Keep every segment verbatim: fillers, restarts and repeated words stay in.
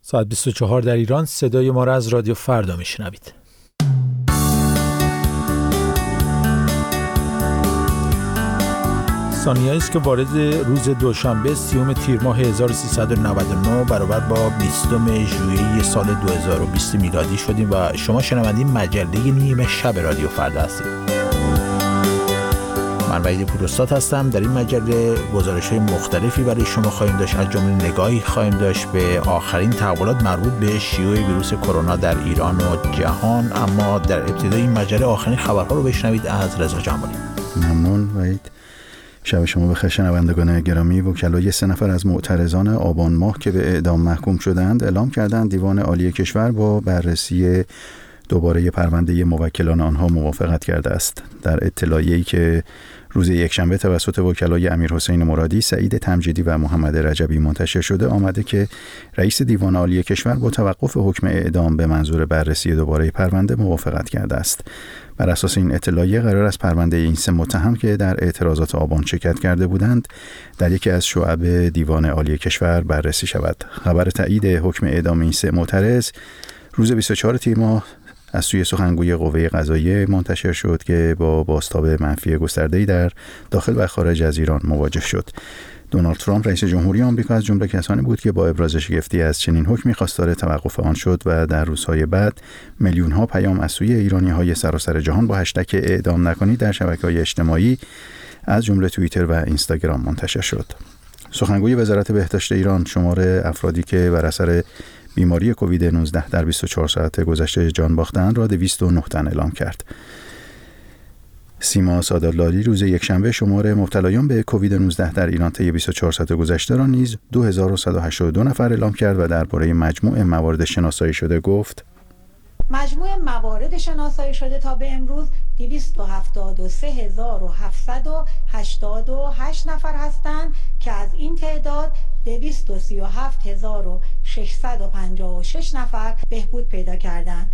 ساعت بیست و چهار در ایران. صدای ما را از رادیو فردا میشنوید. ثانیه‌ای است که وارد روز دوشنبه سیوم تیر ماه هزار و سیصد و نود و نه برابر با بیستم ژوئیه سال دو هزار و بیست میلادی شدیم و شما شنونده مجله نیمه شب رادیو فردا هستید. من وحید پوراستاد هستم. در این مجله گزارش‌های مختلفی برای شما خواهیم داشت، از جمله نگاهی خواهیم داشت به آخرین تحولات مربوط به شیوع ویروس کرونا در ایران و جهان. اما در ابتدای این مجله آخرین خبرها رو بشنوید از رضا جمالی. ممنون وحید. شب شما بخیر شنوندگان گرامی. وکلای سه نفر از معترضان آبان ماه که به اعدام محکوم شدند اعلام کردند دیوان عالی کشور با بررسی دوباره پرونده موکلان آنها موافقت کرده است. در اطلاعیه‌ای که روز یکشنبه توسط وکلای امیرحسین مرادی، سعید تمجیدی و محمد رجبی منتشر شده آمده که رئیس دیوان عالی کشور با توقف حکم اعدام به منظور بررسی دوباره پرونده موافقت کرده است. بر اساس این اطلاعیه قرار است پرونده این سه متهم که در اعتراضات آبان شرکت کرده بودند در یکی از شعب دیوان عالی کشور بررسی شود. خبر تایید حکم اعدام این سه معترض روز بیست و چهار تیر ماه از سوی سخنگوی قوه قضاییه منتشر شد که با بازتاب منفی گسترده‌ای در داخل و خارج از ایران مواجه شد. دونالد ترامپ رئیس جمهوری آمریکا از جمله کسانی بود که با ابراز شگفتی از چنین حکمی خواستار توقف آن شد و در روزهای بعد میلیون‌ها پیام از سوی ایرانی‌های سراسر جهان با هشتگ اعدام نکنید در شبکه‌های اجتماعی از جمله توییتر و اینستاگرام منتشر شد. سخنگوی وزارت بهداشت ایران شمار افرادی که بر اثر بیماری کووید نوزده در بیست و چهار ساعت گذشته جان باختند را دویست و نه تن اعلام کرد. سیما سادالاری روز یکشنبه شمار مبتلایان به کووید نوزده در ایران طی بیست و چهار ساعت گذشته را نیز دو هزار و صد و هشتاد و دو نفر اعلام کرد و درباره مجموع موارد شناسایی شده گفت: مجموع موارد شناسایی شده تا به امروز دویست و هفتاد و سه هزار و هفتصد و هشتاد و هشت نفر هستند که از این تعداد دویست و سی و هفت هزار و ششصد و پنجاه و شش نفر بهبود پیدا کردند.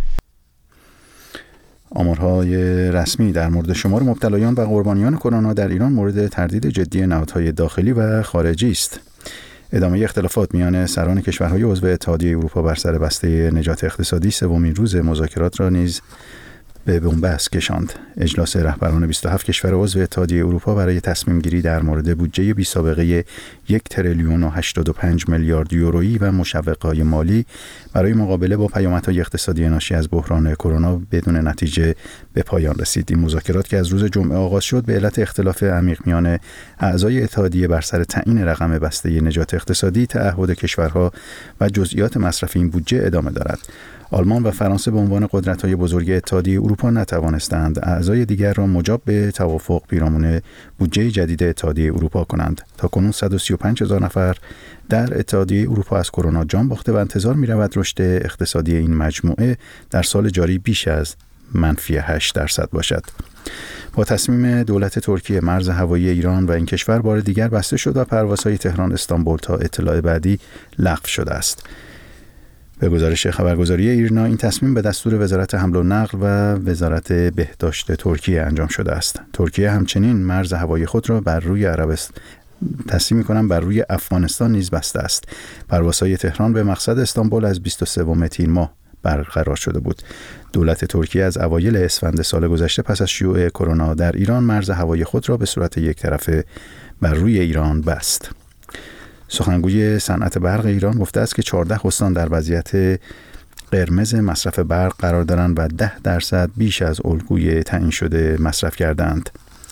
آمارهای رسمی در مورد شمار مبتلایان و قربانیان کرونا در ایران مورد تردید جدی نهادهای داخلی و خارجی است. ادامه اختلافات میان سران کشورهای عضو اتحادیه اروپا بر سر بسته نجات اقتصادی سومین روز مذاکرات را نیز به بنبست کشاند. اجلاس رهبران بیست و هفت کشور عضو اتحادیه اروپا برای تصمیم گیری در مورد بودجه بی سابقه یک تریلیون و هشتاد و پنج میلیارد یورویی و مشوق‌های مالی برای مقابله با پیامدهای اقتصادی ناشی از بحران کرونا بدون نتیجه به پایان رسید. این مذاکرات که از روز جمعه آغاز شد به علت اختلاف عمیق میان اعضای اتحادیه بر سر تعیین رقم بسته نجات اقتصادی، تعهد کشورها و جزئیات مصرف این بودجه ادامه دارد. آلمان و فرانسه به عنوان قدرت‌های بزرگ اتحادیه اروپا نتوانستند اعضای دیگر را مجاب به توافق پیرامون بودجه جدید اتحادیه اروپا کنند. تاکنون صد و سی و پنج هزار نفر در اتحادیه اروپا از کرونا جان باخته و انتظار می‌رود رشد اقتصادی این مجموعه در سال جاری بیش از منفی هشت درصد باشد. با تصمیم دولت ترکیه مرز هوایی ایران و این کشور بار دیگر بسته شد و پروازهای تهران استانبول تا اطلاع بعدی لغو شده است. به گزارش خبرگزاری ایرنا این تصمیم به دستور وزارت حمل و نقل و وزارت بهداشت ترکیه انجام شده است. ترکیه همچنین مرز هوایی خود را بر روی عربستان تصمیم می‌کنم بر روی افغانستان نیز بسته است. پروازهای تهران به مقصد استانبول از بیست و سوم تیر ماه برقرار شده بود. دولت ترکیه از اوایل اسفند سال گذشته پس از شیوع کرونا در ایران مرز هوایی خود را به صورت یک طرفه بر روی ایران بست. سخنگوی صنعت برق ایران گفته است که چهارده استان در وضعیت قرمز مصرف برق قرار دارند و ده درصد بیش از الگوی تعیین شده مصرف کردند.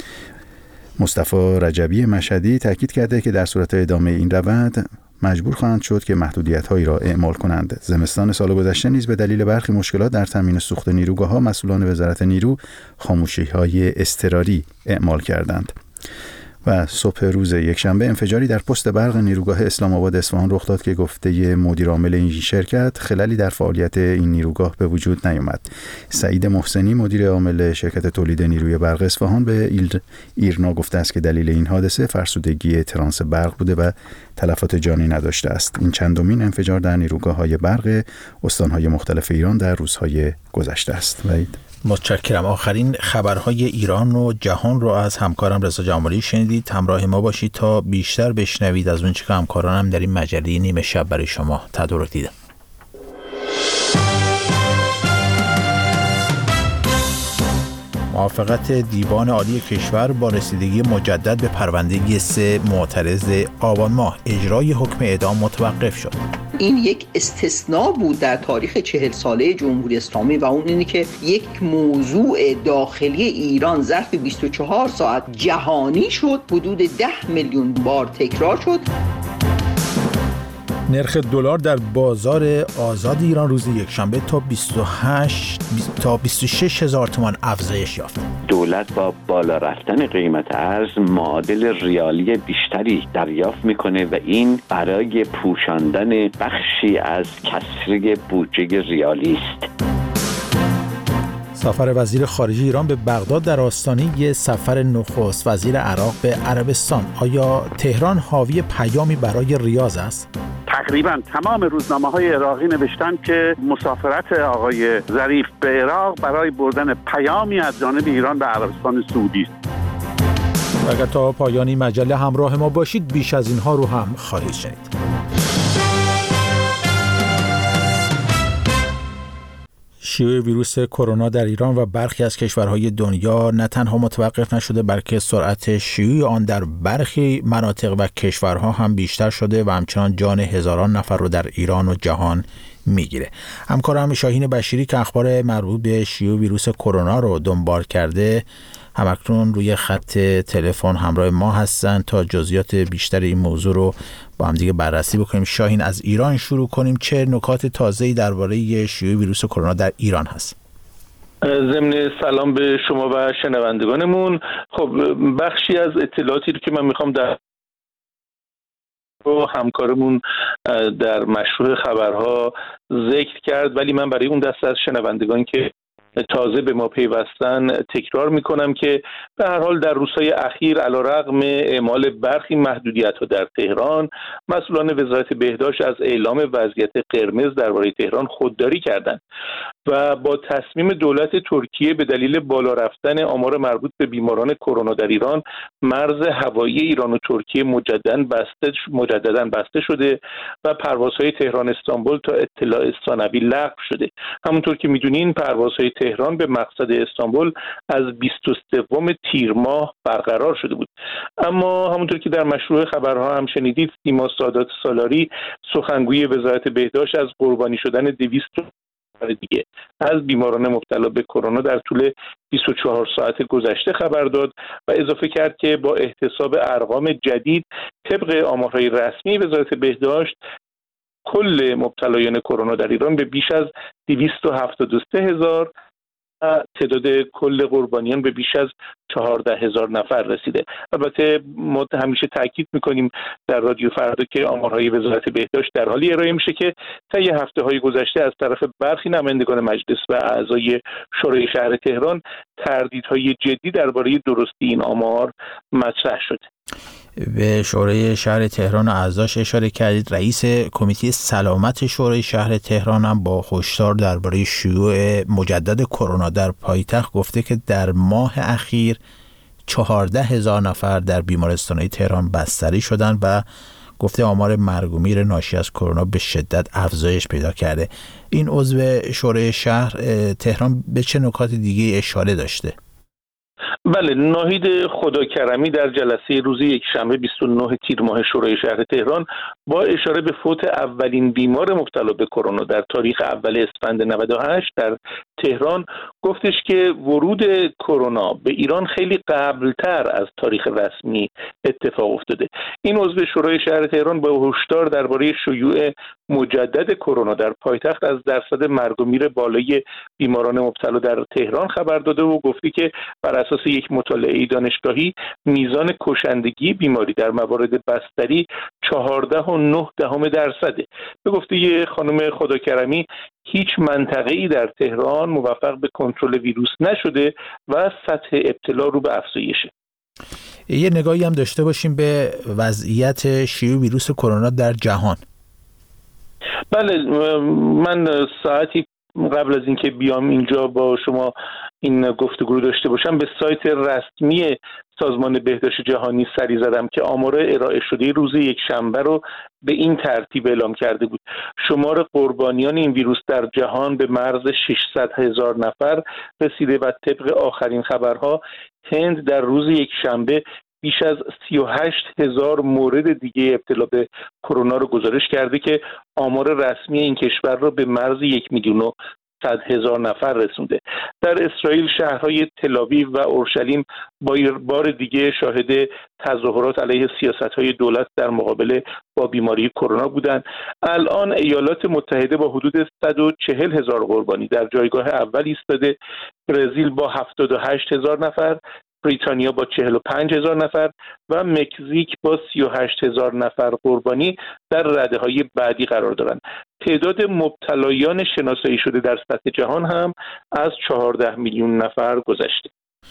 مصطفی رجبی مشهدی تاکید کرده که در صورت ادامه این روند مجبور خواهند شد که محدودیت‌هایی را اعمال کنند. زمستان سال گذشته نیز به دلیل برخی مشکلات در تامین سوخت نیروگاه‌ها مسئولان وزارت نیرو خاموشی‌های اضطراری اعمال کردند. و صبح روز یکشنبه انفجاری در پست برق نیروگاه اسلام آباد اصفهان رخ داد که گفته مدیر عامل این شرکت خللی در فعالیت این نیروگاه به وجود نیامد. سعید محسنی مدیر عامل شرکت تولید نیروی برق اصفهان به ایرنا گفته است که دلیل این حادثه فرسودگی ترانس برق بوده و تلفات جانی نداشته است. این چندمین انفجار در نیروگاه‌های برق استان‌های مختلف ایران در روزهای گذشته است. وحید متشکرم. آخرین خبرهای ایران و جهان رو از همکارم رضا جمالی شنیدید. همراه ما باشید تا بیشتر بشنوید از اون چه که همکارانم در این مجله نیمه شب برای شما تدارک دیدم. موافقت دیوان عالی کشور با رسیدگی مجدد به پرونده سه معترض آبان ماه، اجرای حکم اعدام متوقف شد. این یک استثناء بود در تاریخ چهل ساله جمهوری اسلامی و اون اینه که یک موضوع داخلی ایران ظرف بیست و چهار ساعت جهانی شد، حدود ده میلیون بار تکرار شد. نرخ دلار در بازار آزاد ایران روز یکشنبه تا بیست و هشت تا بیست و شش هزار تومان افزایش یافت. دولت با بالا رفتن قیمت ارز معادل ریالی بیشتری دریافت میکنه و این برای پوشاندن بخشی از کسری بودجه ریالی است. سفر وزیر خارجه ایران به بغداد در آستانه سفر نخست وزیر عراق به عربستان. آیا تهران حاوی پیامی برای ریاض است؟ تقریبا تمام روزنامه‌های عراقی نوشتن که مسافرت آقای ظریف به عراق برای بردن پیامی از جانب ایران به عربستان سعودی است. اگر تا پایانی مجله همراه ما باشید بیش از اینها رو هم خواهید شنید. شیوع ویروس کرونا در ایران و برخی از کشورهای دنیا نه تنها متوقف نشده بلکه سرعت شیوع آن در برخی مناطق و کشورها هم بیشتر شده و همچنان جان هزاران نفر رو در ایران و جهان میگیره. همکارم شاهین بشیری که اخبار مربوط به شیوع ویروس کرونا رو دنبال کرده همکنون روی خط تلفن همراه ما هستن تا جزئیات بیشتر این موضوع رو با هم دیگه بررسی بکنیم. شاهین، از ایران شروع کنیم. چه نکات تازه‌ای درباره شیوع ویروس کرونا در ایران هست؟ ضمن سلام به شما و شنوندگانمون. خب بخشی از اطلاعاتی رو که من میخوام در رو همکارمون در مشروع خبرها ذکر کرد، ولی من برای اون دسته از شنوندگان که تازه به ما پیوستن تکرار میکنم که به هر حال در روزهای اخیر علیرغم اعمال برخی محدودیت‌ها در تهران، مسئولان وزارت بهداشت از اعلام وضعیت قرمز درباره تهران خودداری کردند و با تصمیم دولت ترکیه به دلیل بالا رفتن آمار مربوط به بیماران کرونا در ایران، مرز هوایی ایران و ترکیه مجدداً بسته مجدداً بسته شده و پروازهای تهران استانبول تا اطلاع ثانوی لغو شده. همونطور که میدونین پروازهای تهران به مقصد استانبول از بیست و سوم تیر ماه برقرار شده بود، اما همونطور که در مشروع خبرها هم شنیدید، سیما سادات سالاری سخنگوی وزارت بهداشت از قربانی شدن دویست دیگه از بیماران مبتلا به کرونا در طول بیست و چهار ساعت گذشته خبر داد و اضافه کرد که با احتساب ارقام جدید طبق آمارهای رسمی وزارت بهداشت کل مبتلایان کرونا در ایران به بیش از دویست و هفتاد و سه هزار و تعداد کل قربانیان به بیش از چهارده هزار نفر رسیده. البته ما همیشه تاکید میکنیم در رادیو فردا که آمارهای وزارت بهداشت در حالی ارائه میشه که طی هفته‌های گذشته از طرف برخی نمایندگان مجلس و اعضای شورای شهر تهران تردیدهای جدی درباره درستی این آمار مطرح شده. به شورای شهر تهران و اعضاش اشاره کردید. رئیس کمیته سلامت شورای شهر تهران هم با هشدار درباره شیوع مجدد کرونا در پایتخت گفته که در ماه اخیر چهارده هزار نفر در بیمارستان‌های تهران بستری شدند و گفته آمار مرگ و میر ناشی از کرونا به شدت افزایش پیدا کرده. این عضو شورای شهر تهران به چه نکات دیگه اشاره داشته؟ بله، ناهید خداکرمی در جلسه روز یکشنبه بیست و نه تیر ماه شورای شهر تهران با اشاره به فوت اولین بیمار مبتلا به کرونا در تاریخ اول اسفند نود و هشت در تهران گفتش که ورود کرونا به ایران خیلی قبلتر از تاریخ رسمی اتفاق افتاده. این عضو شورای شهر تهران با هشدار درباره شیوع مجدد کرونا در پایتخت از درصد مرگ و میر بالای بیماران مبتلا در تهران خبر داده و گفتی که بر اساس یک مطالعه دانشگاهی میزان کشندگی بیماری در موارد بستری چهارده و نه دهم درصده. به گفته خانم خداکرمی هیچ منطقه‌ای در تهران موفق به کنترل ویروس نشده و سطح ابتلا رو به افزایشه. یه نگاهی هم داشته باشیم به وضعیت شیوع ویروس کرونا در جهان. بله، من ساعتی قبل از اینکه بیام اینجا با شما این گفتگو رو داشته باشم به سایت رسمی سازمان بهداشت جهانی سری زدم که آمار ارائه شده روز یک شنبه رو به این ترتیب اعلام کرده بود. شمار قربانیان این ویروس در جهان به مرز ششصد هزار نفر رسیده و طبق آخرین خبرها هند در روز یک شنبه بیش از سی و هشت هزار مورد دیگه ابتلا به کرونا رو گزارش کرده که آمار رسمی این کشور رو به مرز یک میلیون و صد هزار نفر رسونده. در اسرائیل شهرهای تل‌آویو و اورشلیم با بار دیگه شاهد تظاهرات علیه سیاست‌های دولت در مقابله با بیماری کرونا بودند. الان ایالات متحده با حدود صد و چهل هزار قربانی در جایگاه اول ایستاده، برزیل با هفتاد و هشت هزار نفر، بریتانیا با چهل و پنج هزار نفر و مکزیک با سی و هشت هزار نفر قربانی در رده‌های بعدی قرار دارند. تعداد مبتلایان شناسایی شده در سطح جهان هم از چهارده میلیون نفر گذشته.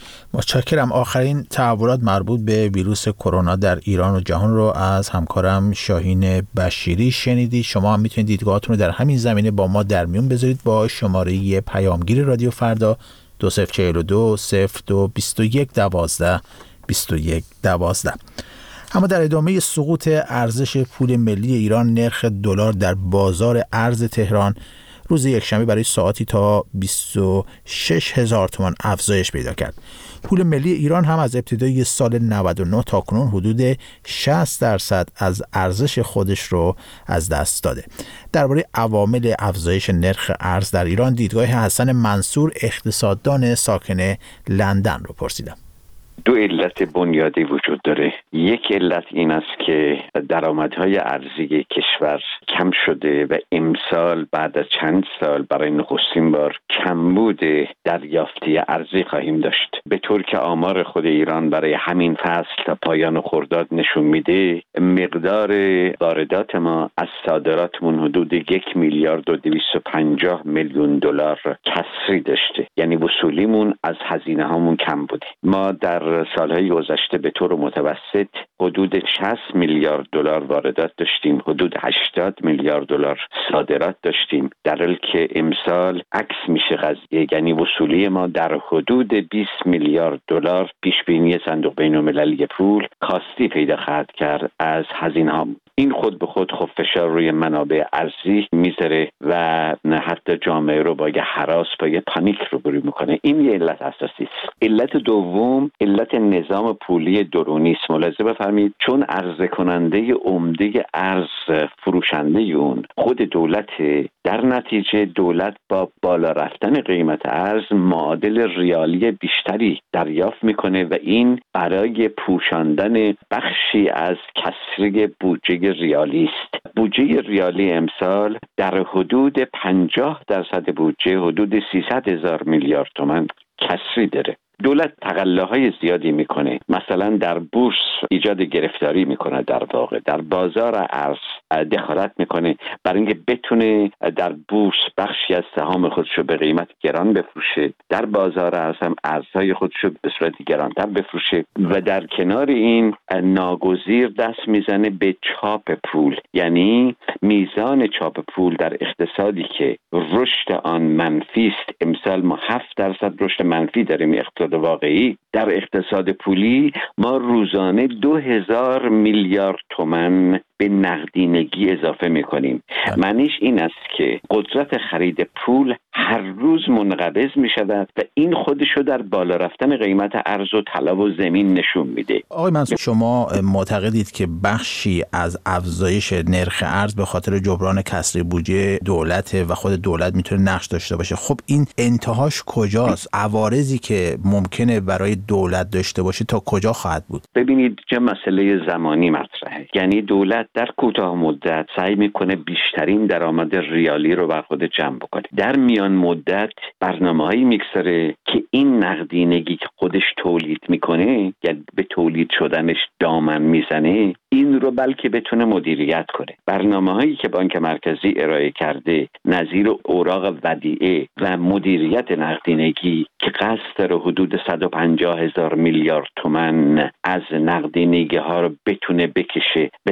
متشکرم. آخرین تحولات مربوط به ویروس کرونا در ایران و جهان رو از همکارم شاهین بشیری شنیدید. شما هم میتونید دیدگاهاتون رو در همین زمینه با ما در میون بذارید با شماره پیامگیر رادیو فردا دو صفر چهل و دو صفر دو بیست و یک دوازده بیست و یک دوازده. اما در ادامه سقوط ارزش پول ملی ایران، نرخ دلار در بازار ارز تهران روز یکشنبه برای ساعتی تا بیست و شش هزار تومان افزایش پیدا کرد. پول ملی ایران هم از ابتدای سال نود و نه تا کنون حدود شصت درصد از ارزش خودش رو از دست داده. درباره عوامل افزایش نرخ ارز در ایران دیدگاه حسن منصور، اقتصاددان ساکن لندن رو پرسیدم. دو علت بنیادی وجود داره. یک علت این است که درآمدهای ارزی کشور کم شده و امسال بعد از چند سال برای نخستین بار کمبود دریافتی ارزی خواهیم داشت، به طور که آمار خود ایران برای همین فصل تا پایان خرداد نشون میده مقدار واردات ما از صادراتمون حدود یک میلیارد و دویست و پنجاه میلیون دلار کسری داشته، یعنی وصولیمون از هزینه هامون کم بوده. ما در سالهای گذشته به طور متوسط حدود شصت میلیارد دلار واردات داشتیم، حدود هشتاد میلیارد دلار صادرات داشتیم، در حالی که امسال عکس میشه قضیه، یعنی وصولی ما در حدود بیست میلیارد دلار پیش بینی صندوق بین‌المللی پول کاستی پیدا خواهد کرد از هزینه ها. این خود به خود خب فشار روی منابع ارزی میذاره و حتی جامعه رو با یه هراس، با یه پانیک روبرو میکنه. این یه علت اساسی است. علت دوم علت نظام پولی درونی است. ملاحظه بفرمایید چون عرضه کننده عمده ارز فروشنده اون خود دولت، در نتیجه دولت با بالا رفتن قیمت ارز معادل ریالی بیشتری دریافت میکنه و این برای پوشاندن بخشی از کسری بودجه ریالی است. بودجه ریالی امسال در حدود پنجاه درصد بودجه، حدود سیصد هزار میلیارد تومان کسری داره. دولت تقلاهای زیادی میکنه، مثلا در بورس ایجاد گرفتاری میکنه، در واقع در بازار ارز دخالت میکنه برای اینکه بتونه در بورس بخشی از سهام خودش رو به قیمت گران بفروشه، در بازار ارز هم ارزهای خودش رو به صورت گرانتر بفروشه و در کنار این ناگزیر دست میزنه به چاپ پول. یعنی میزان چاپ پول در اقتصادی که رشد آن منفی است، امسال ما هفت درصد رشد منفی داریم اقتصاد واقعی، در اقتصاد پولی ما روزانه دو هزار میلیارد تومان به نقدینگی اضافه میکنیم. معنیش این است که قدرت خرید پول هر روز منقبض میشود و این خودشو در بالا رفتن قیمت ارز و طلب و زمین نشون میده. آقای منصور، شما معتقدید که بخشی از افزایش نرخ ارز به خاطر جبران کسری بودجه دولت و خود دولت میتونه نقش داشته باشه. خب این انتهاش کجاست؟ عوارضی که ممکنه برای دولت داشته باشه تا کجا خواهد بود؟ ببینید چه مسئله زمانی مطرحه. یعنی دولت در کوتاه مدت سعی میکنه بیشترین درآمد ریالی رو بر خود جمع بکنه. در میان مدت برنامه‌هایی میگذاره که این نقدینگی که خودش تولید میکنه، یعنی به تولید شدنش دامن میزنه، این رو بلکه بتونه مدیریت کنه. برنامه‌هایی که بانک مرکزی ارائه کرده نظیر اوراق ودیعه و مدیریت نقدینگی که قصد داره حدود صد و پنجاه هزار میلیارد تومان از نقدینگی ها رو بتونه بکشه به درون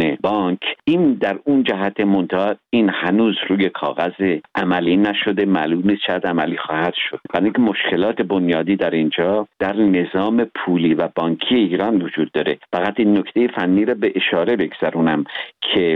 میکنه بانک، این در اون جهت منتها این هنوز روی کاغذ عملی نشده، معلوم نیست چقدر عملی خواهد شد. یعنی که مشکلات بنیادی در اینجا در نظام پولی و بانکی ایران وجود داره. فقط این نکته فنی رو به اشاره بگذرونم که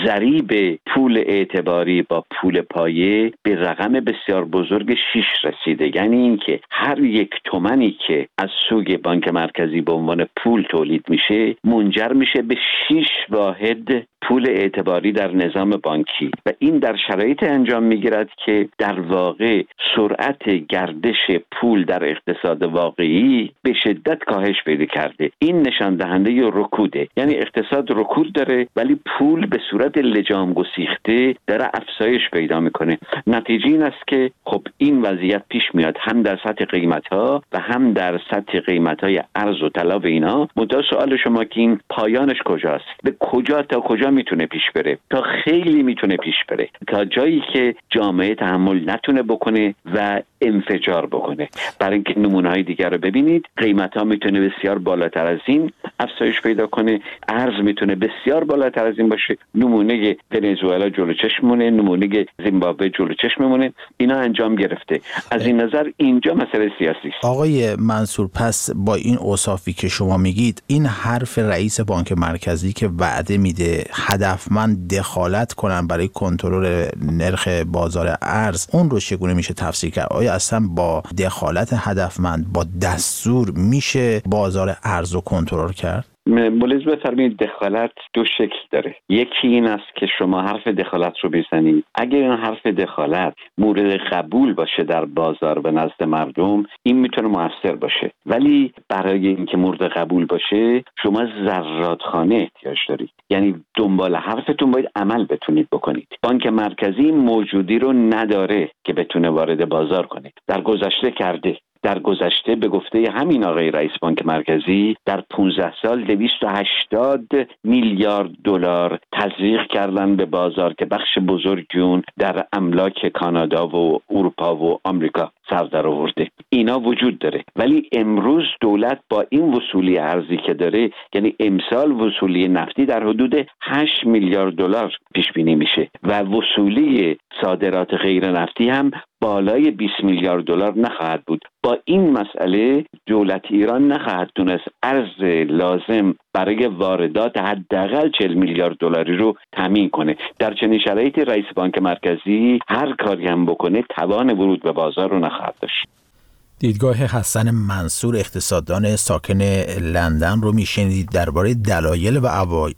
ضریب پول اعتباری با پول پایه به رقم بسیار بزرگ شیش رسیده. یعنی اینکه هر یک تومنی که از سوی بانک مرکزی به عنوان پول تولید میشه منجر میشه به شیش واحد پول اعتباری در نظام بانکی و این در شرایط انجام میگیرد که در واقع سرعت گردش پول در اقتصاد واقعی به شدت کاهش پیدا کرده. این نشان دهنده رکوده، یعنی اقتصاد رکود داره ولی پول به صورت لجام گسیخته داره افزایش پیدا میکنه. نتیجه این است که خب این وضعیت پیش میاد هم در سطح قیمت ها و هم در سطح قیمت های ارز و طلا و اینا. منتها سوال شما که این پایانش کجاست؟ به کجا تا کجا میتونه پیش بره؟ تا خیلی میتونه پیش بره، تا جایی که جامعه تحمل نتونه بکنه و انفجار بکنه. برای اینکه نمونه‌های دیگر رو ببینید، قیمت ها میتونه بسیار بالاتر از این افزایش پیدا کنه، ارز میتونه بسیار بالاتر از این باشه. نمونه ونزوئلا جلو چشمونه، نمونه زیمبابوه جلو چشمونه. اینا انجام گرفته. از این نظر اینجا مسئله سیاسی است. آقای منصور، پس با این اوصافی که شما میگید، این حرف رئیس بانک مرکزی که وعده میده هدفمند دخالت کنن برای کنترل نرخ بازار ارز، اون رو چگونه میشه تفسیر کرد؟ آیا اصلا با دخالت هدفمند با دستور میشه بازار ارز رو کنترل کرد؟ ملاحظه بفرمایید دخالت دو شکل داره. یکی این است که شما حرف دخالت رو بزنید، اگر این حرف دخالت مورد قبول باشه در بازار و نزد مردم، این میتونه موثر باشه. ولی برای اینکه مورد قبول باشه شما زرادخانه احتیاج دارید، یعنی دنبال حرفتون باید عمل بتونید بکنید. بانک مرکزی موجودی رو نداره که بتونه وارد بازار کنه. در گذشته کرده. در گذشته به گفته همین آقای رئیس بانک مرکزی در پانزده سال دویست و هشتاد میلیارد دلار تزریق کردن به بازار که بخش بزرگی اون در املاک کانادا و اروپا و آمریکا سر در آورده. اینا وجود داره. ولی امروز دولت با این وصولی ارزی که داره، یعنی امسال وصولی نفتی در حدود هشت میلیارد دلار پیش بینی میشه و وصولی صادرات غیر نفتی هم بالای بیست میلیارد دلار نخواهد بود. با این مسئله دولت ایران نخواهد تونست ارز لازم برای واردات حداقل چهل میلیارد دلاری رو تامین کنه. در چنین شرایطی رئیس بانک مرکزی هر کاری هم بکنه توان ورود به بازار رو نخواهد داشت. دیدگاه حسن منصور، اقتصاددان ساکن لندن رو میشنید درباره دلایل و عوامل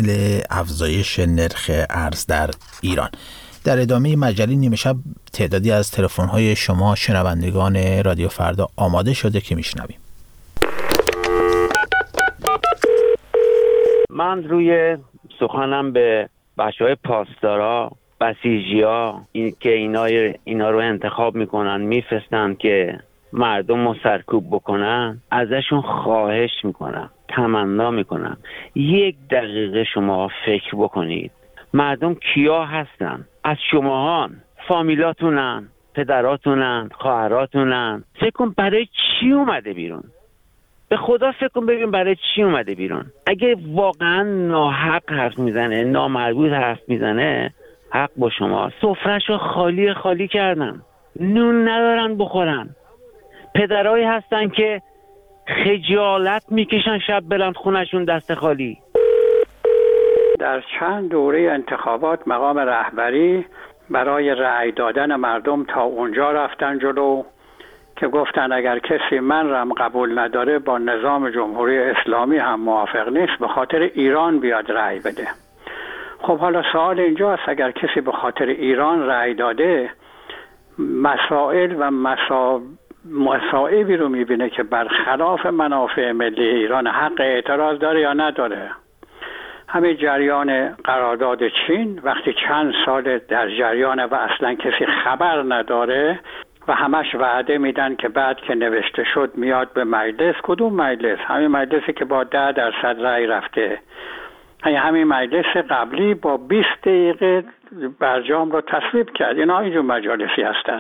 افزایش نرخ ارز در ایران. در ادامه مجله نیمه شب تعدادی از تلفن‌های شما شنوندگان رادیو فردا آماده شده که میشنویم. من روی سخنم به بچه‌های پاسدارا، بسیجی‌ها، این که اینا اینا رو انتخاب میکنن میفرستن که مردم رو سرکوب بکنن، ازشون خواهش میکنم، تمنا میکنم یک دقیقه شما فکر بکنید مردم کیا هستن؟ از شماهان، فامیلاتونن، پدراتونن، خواهراتونن. فکر کن برای چی اومده بیرون؟ به خدا فکر کن ببین برای چی اومده بیرون. اگه واقعا ناحق حرف میزنه، نامربوط حرف میزنه، حق با شما. سفره‌شو خالی خالی کردن، نون ندارن بخورن. پدرایی هستن که خجالت میکشن شب بلند خونشون دست خالی. در چند دوره انتخابات مقام رهبری برای رأی دادن مردم تا اونجا رفتن جلو که گفتن اگر کسی من رم قبول نداره با نظام جمهوری اسلامی هم موافق نیست، به خاطر ایران بیاد رأی بده. خب حالا سوال اینجاست، اگر کسی به خاطر ایران رأی داده، مسائل و مسائل مصائبی رو میبینه که برخلاف منافع ملی ایران، حق اعتراض داره یا نداره؟ همین جریان قرارداد چین وقتی چند سال در جریان و اصلا کسی خبر نداره و همش وعده میدن که بعد که نوشته شد میاد به مجلس. کدوم مجلس؟ همین مجلسی که با ده درصد رأی رفته. همین مجلس قبلی با بیست دقیقه برجام رو تصویب کرد. اینا اینجور مجالسی هستن.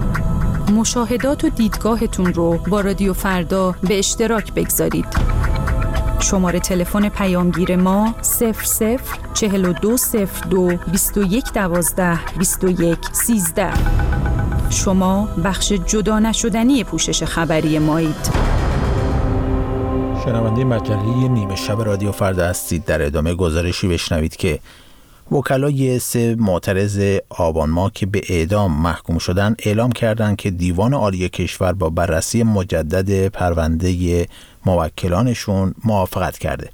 مشاهدات و دیدگاهتون رو با رادیو فردا به اشتراک بگذارید. شماره تلفن پیامگیر ما صفر صفر چهل و دو صفر دو بیست و یک دوازده بیست و یک سیزده. شما بخش جدا نشدنی پوشش خبری مایید. شنونده مجله نیمه شب رادیو فردا هستید. در ادامه گزارشی بشنوید که وکلای سه معترض آبان ماه که به اعدام محکوم شدن اعلام کردند که دیوان عالی کشور با بررسی مجدد پرونده موکلانشون موافقت کرده.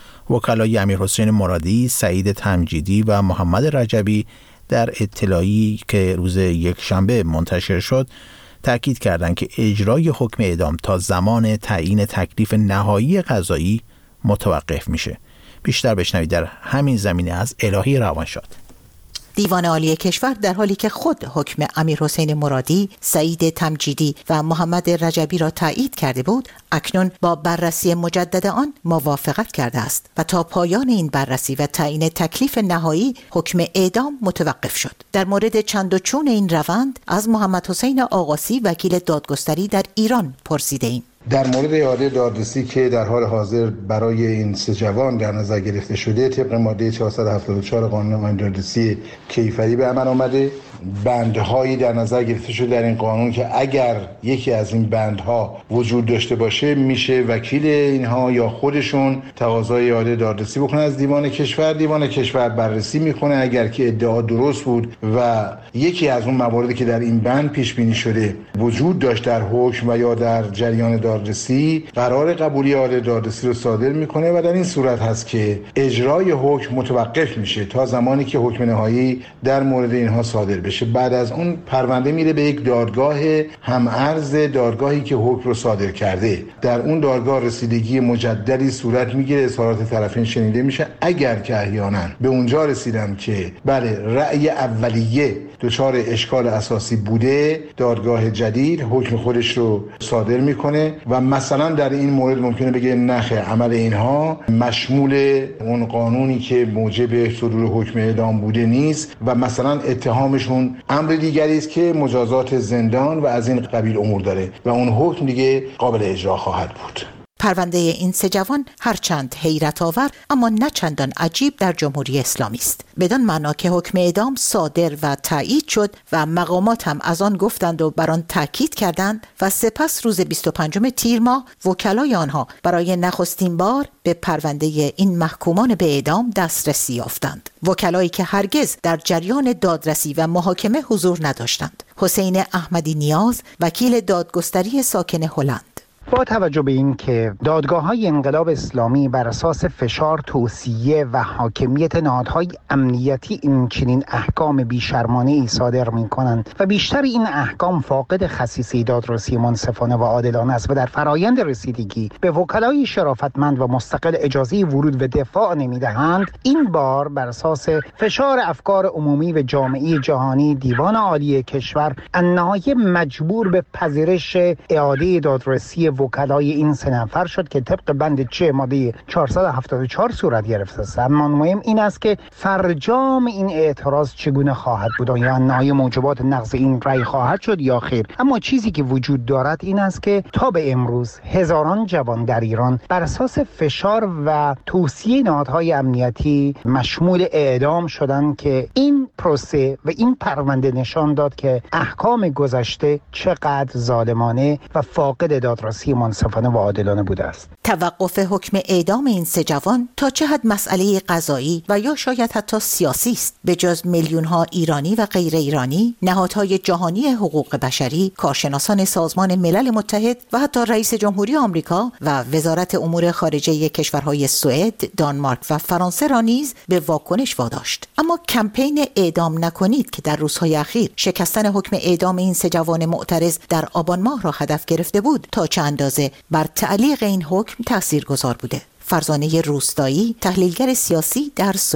وکلای امیرحسین مرادی، سعید تمجیدی و محمد رجبی در اطلاعی که روز یکشنبه منتشر شد تأکید کردند که اجرای حکم اعدام تا زمان تعیین تکلیف نهایی قضایی متوقف میشه. بیشتر بشنوید در همین زمینه از الهی روانشاد. دیوان عالی کشور در حالی که خود حکم امیرحسین مرادی، سعید تمجیدی و محمد رجبی را تایید کرده بود، اکنون با بررسی مجدد آن موافقت کرده است و تا پایان این بررسی و تعیین تکلیف نهایی حکم اعدام متوقف شد. در مورد چند و چون این روند از محمد حسین آقاسی وکیل دادگستری در ایران پرسیده ایم. در مورد اعاده دادرسی که در حال حاضر برای این سه جوان در نظر گرفته شده طبق ماده چهارصد و هفتاد و چهار قانون آیین دادرسی کیفری به عمل آمده، بندهایی در نظر گرفته شده در این قانون که اگر یکی از این بندها وجود داشته باشه میشه وکیل اینها یا خودشون تقاضای اعاده دادرسی بکنه از دیوان کشور. دیوان کشور بررسی میکنه، اگر که ادعا درست بود و یکی از اون مواردی که در این بند پیش بینی شده وجود داشت در حکم و یا در جریان دادرسی، قرار قبولی اعاده دادرسی رو صادر میکنه و در این صورت هست که اجرای حکم متوقف میشه تا زمانی که حکم نهایی در مورد اینها صادر بشه. بعد از اون پرونده میره به یک دادگاه هم‌عرض دادگاهی که حکم رو صادر کرده. در اون دادگاه رسیدگی مجددی صورت میگیره، اظهارات طرفین شنیده میشه. اگر که احیانا به اونجا رسیدن که بله رأی اولیه دچار اشکال اساسی بوده، دادگاه جدید حکم خودش رو صادر میکنه و مثلا در این مورد ممکنه بگه نخ عمل اینها مشمول اون قانونی که موجب صدور حکم اعدام بوده نیست و مثلا اتهامشون امر دیگری است که مجازات زندان و از این قبیل امور داره و اون حکم دیگه قابل اجرا خواهد بود. پرونده این سه جوان هرچند حیرت آور اما نه چندان عجیب در جمهوری اسلامی است، بدان معنا که حکم اعدام صادر و تایید شد و مقامات هم از آن گفتند و بر آن تاکید کردند و سپس روز بیست و پنجم تیر ماه وکلای آنها برای نخستین بار به پرونده این محکومان به اعدام دسترسی یافتند. وکلایی که هرگز در جریان دادرسی و محاکمه حضور نداشتند. حسین احمدی نیاز، وکیل دادگستری ساکن هلند: با توجه به این که دادگاه‌های انقلاب اسلامی بر اساس فشار، توصیه و حاکمیت نهادهای امنیتی این چنین احکام بیشرمانه‌ای صادر می‌کنند و بیشتر این احکام فاقد خصیصه دادرسی منصفانه و عادلانه است و در فرایند رسیدگی به وکلای شرافتمند و مستقل اجازه ورود و دفاع نمی‌دهند، این بار بر اساس فشار افکار عمومی و جامعه جهانی دیوان عالی کشور النهایه مجبور به پذیرش اعاده دادرسی وکلای این سه نفر شد که طبق بند چه ماده چهارصد و هفتاد و چهار صورت گرفته است. اما مهم این است که فرجام این اعتراض چگونه خواهد بود، یا نهایی موجبات نقض این رأی خواهد شد یا خیر. اما چیزی که وجود دارد این است که تا به امروز هزاران جوان در ایران بر اساس فشار و توصیه نهادهای امنیتی مشمول اعدام شدند که این پروسه و این پرونده نشان داد که احکام گذشته چقدر ظالمانه و فاقد دادرسی منصفانه و عادلانه بوده است. توقف حکم اعدام این سه جوان تا چه حد مسئله قضایی و یا شاید حتی سیاسی است؟ به جز میلیون ها ایرانی و غیر ایرانی، نهادهای جهانی حقوق بشری، کارشناسان سازمان ملل متحد و حتی رئیس جمهوری آمریکا و وزارت امور خارجه کشورهای سوئد، دانمارک و فرانسه را نیز به واکنش واداشت. اما کمپین اعدام نکنید که در روزهای اخیر شکستن حکم اعدام این سه جوان معترض در آبان ماه را هدف گرفته بود، تا چه اندازه بر تعلیق این حکم تاثیرگذار بوده؟ فرزانه روستایی، تحلیلگر سیاسی در سوئد: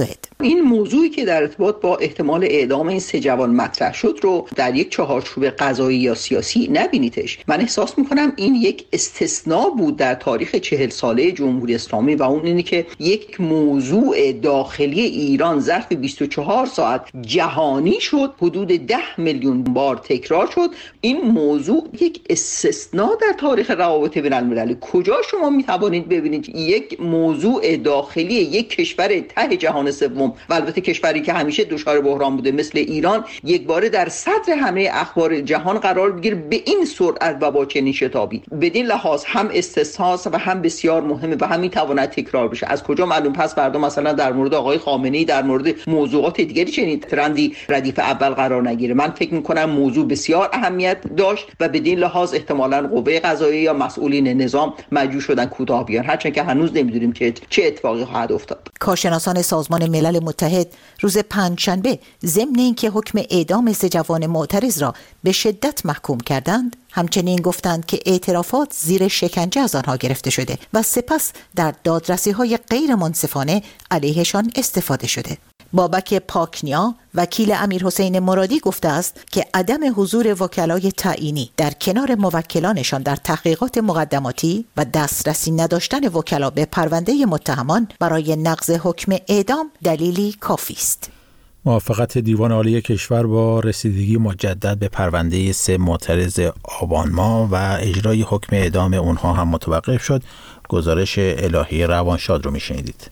این موضوعی که در ارتباط با احتمال اعدام این سه جوان مطرح شد رو در یک چهارچوب قضایی یا سیاسی نبینیدش. من احساس میکنم این یک استثناء بود در تاریخ چهل ساله جمهوری اسلامی و اون اینه که یک موضوع داخلی ایران ظرف بیست و چهار ساعت جهانی شد، حدود ده میلیون بار تکرار شد. این موضوع یک استثناء در تاریخ روابط بین المللی. کجا شما میتوانید ببینید یک موضوع داخلی یک کشور ته جهان سوم و البته کشوری که همیشه دچار بحران بوده مثل ایران یک بار در صدر همه اخبار جهان قرار بگیره به این سرعت و با چنین شتابی؟ بدین لحاظ هم استثناء و هم بسیار مهمه و هم میتواند تکرار بشه. از کجا معلوم پس فردا مثلا در مورد آقای خامنه‌ای در مورد موضوعات دیگری چنین ترندی ردیف اول قرار نگیره؟ من فکر میکنم موضوع بسیار اهمیت داشت و بدین لحاظ احتمالاً قوه قضاییه یا مسئولین نظام مجبور شدن کوتاه بیان، هرچند که هنوز نمیدونیم که چه اتفاقی خواهد افتاد. کارشناسان سازمان ملل متحد روز پنجشنبه ضمن اینکه حکم اعدام سه جوان معترض را به شدت محکوم کردند، همچنین گفتند که اعترافات زیر شکنجه از آنها گرفته شده و سپس در دادرسی‌های غیر منصفانه علیهشان استفاده شده. بابک پاکنیا وکیل امیرحسین مرادی گفته است که عدم حضور وکلای تعیینی در کنار موکلانشان در تحقیقات مقدماتی و دسترسی نداشتن وکلا به پرونده متهمان برای نقض حکم اعدام دلیلی کافی است. موافقت دیوان عالی کشور با رسیدگی مجدد به پرونده سه معترض آبان ماه و اجرای حکم اعدام اونها هم متوقف شد. گزارش الهی روانشاد رو میشنیدید.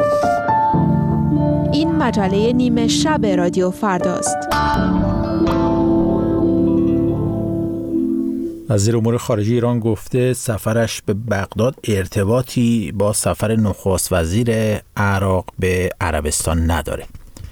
این مجله نیمه شب رادیو فرداست. وزیر امور خارجه ایران گفته سفرش به بغداد ارتباطی با سفر نخست وزیر عراق به عربستان نداره.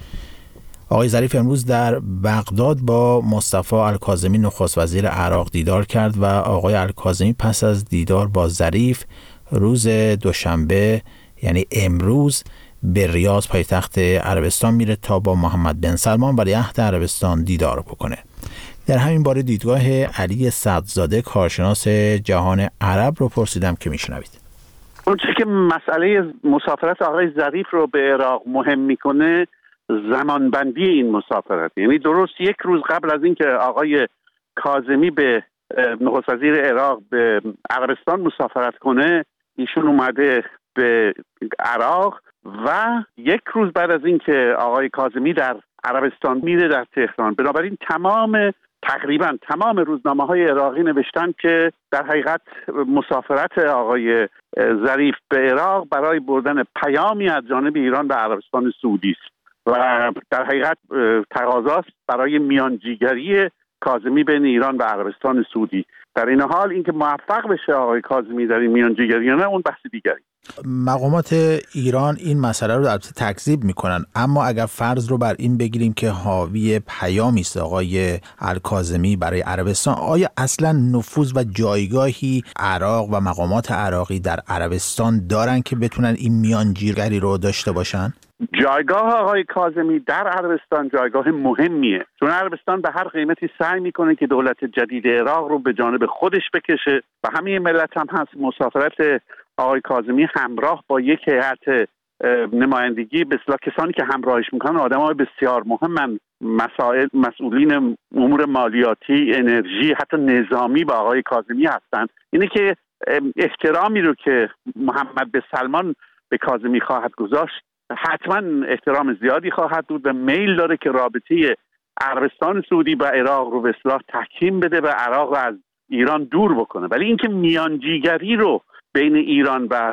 آقای ظریف امروز در بغداد با مصطفی الکاظمی نخست وزیر عراق دیدار کرد و آقای الکاظمی پس از دیدار با ظریف روز دوشنبه یعنی امروز به ریاض پایتخت عربستان میره تا با محمد بن سلمان ولیعهد عربستان دیدار بکنه. در همین باره دیدگاه علی صدرزاده کارشناس جهان عرب رو پرسیدم که میشنوید. اون چیزی که مسئله مسافرت آقای ظریف رو به عراق مهم میکنه زمانبندی این مسافرت، یعنی درست یک روز قبل از اینکه آقای کاظمی به نخست وزیر عراق به عربستان مسافرت کنه ایشون اومده به عراق و یک روز بعد از اینکه آقای کاظمی در عربستان میره در تهران. بنابراین تمام تقریبا تمام روزنامه‌های عراقی نوشتن که در حقیقت مسافرت آقای ظریف به عراق برای بردن پیامی از جانب ایران به عربستان سعودی است و در حقیقت تقاضاست برای میانجیگری کاظمی بین ایران و عربستان سعودی. در این حال اینکه موفق بشه آقای کاظمی در این میانجیگری نه اون بحث دیگری. مقامات ایران این مسئله رو البته تکذیب میکنن، اما اگر فرض رو بر این بگیریم که حاوی پیامی است آقای الکاظمی برای عربستان، آیا اصلا نفوذ و جایگاهی عراق و مقامات عراقی در عربستان دارن که بتونن این میانجیگری رو داشته باشن؟ جایگاه آقای کاظمی در عربستان جایگاه مهمیه، چون عربستان به هر قیمتی سعی میکنه که دولت جدید عراق رو به جانب خودش بکشه و همین ملت هم هست. مسافرت آقای کاظمی همراه با یک هیئت نمایندگی به اصطلاح کسانی که همراهش میکنن آدمای بسیار مهمن، مسائل مسئولین امور مالیاتی، انرژی، حتی نظامی با آقای کاظمی هستند. اینه که احترامی رو که محمد بن سلمان به کاظمی خواهد گذاشت حتما احترام زیادی خواهد بود و میل داره که رابطه عربستان سعودی با عراق رو به اصطلاح تحکیم بده و عراق رو از ایران دور بکنه. ولی اینکه میانجیگری رو بین ایران و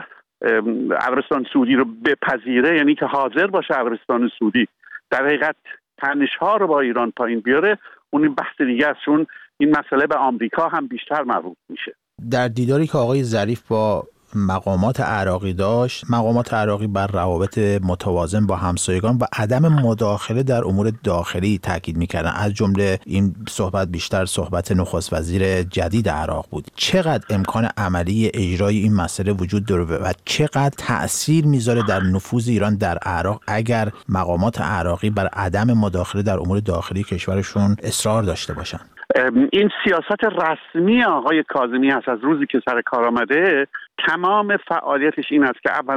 عربستان سعودی رو بپذیره، یعنی که حاضر باشه عربستان سعودی در حقیقت تنش‌ها رو با ایران پایین بیاره، اون بحث دیگه است، چون این مسئله به آمریکا هم بیشتر مربوط میشه. در دیداری که آقای ظریف با مقامات عراقی داشت، مقامات عراقی بر روابط متوازن با همسایگان و عدم مداخله در امور داخلی تاکید میکردن. از جمله این صحبت بیشتر صحبت نخست وزیر جدید عراق بود. چقدر امکان عملی اجرای این مسئله وجود داره و چقدر تأثیر میذاره در نفوذ ایران در عراق اگر مقامات عراقی بر عدم مداخله در امور داخلی کشورشون اصرار داشته باشن؟ این سیاست رسمی آقای کاظمی هست. از روزی که سر کار آمده تمام فعالیتش این است که اولا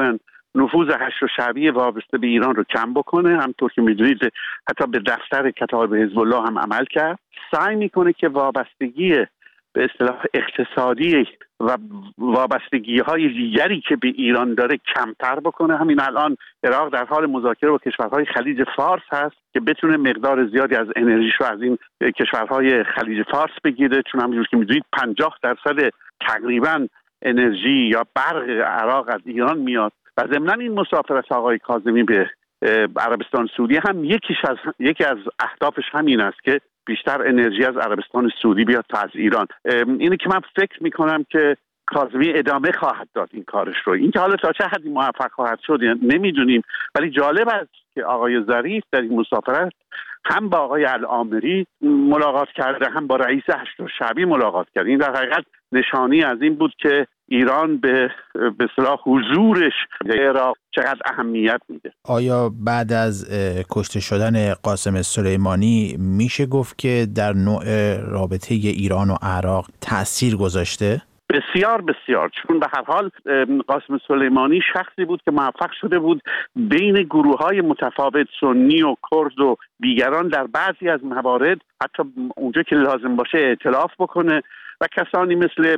نفوذ حشد و شعبی وابسته به ایران رو کم بکنه. همطور که میدونید حتی به دفتر کتایب حزب الله هم عمل کرد. سعی میکنه که وابستگی به اصطلاح اقتصادی و وابستگی های دیگری که به ایران داره کمتر بکنه. همین الان عراق در حال مذاکره با کشورهای خلیج فارس هست که بتونه مقدار زیادی از انرژیش رو از این کشورهای خلیج فارس بگیره، چون همونجور که میدونید پنجاه درصد تقریبا انرژی یا برق عراق از ایران میاد. و ضمن این مسافرت آقای کاظمی به عربستان سعودی هم یکیش از یکی از اهدافش همین است که بیشتر انرژی از عربستان سعودی بیاد تا از ایران. اینه که من فکر میکنم که کاظمی ادامه خواهد داد این کارش رو. این که حالا تا چه حدی موفق خواهد شد نمیدونیم، ولی جالب است که آقای ظریف در این مسافرت هم با آقای العامری ملاقات کرده، هم با رئیس حشد شعبی ملاقات کرده. این در حقیقت نشانی از این بود که ایران به به اصطلاح حضورش در عراق چقدر اهمیت میده. آیا بعد از کشته شدن قاسم سلیمانی میشه گفت که در نوع رابطه ایران و عراق تأثیر گذاشته؟ بسیار بسیار، چون به هر حال قاسم سلیمانی شخصی بود که موفق شده بود بین گروه‌های متفاوت سنی و کرد و دیگران در بعضی از موارد حتی اونجا که لازم باشه ائتلاف بکنه و کسانی مثل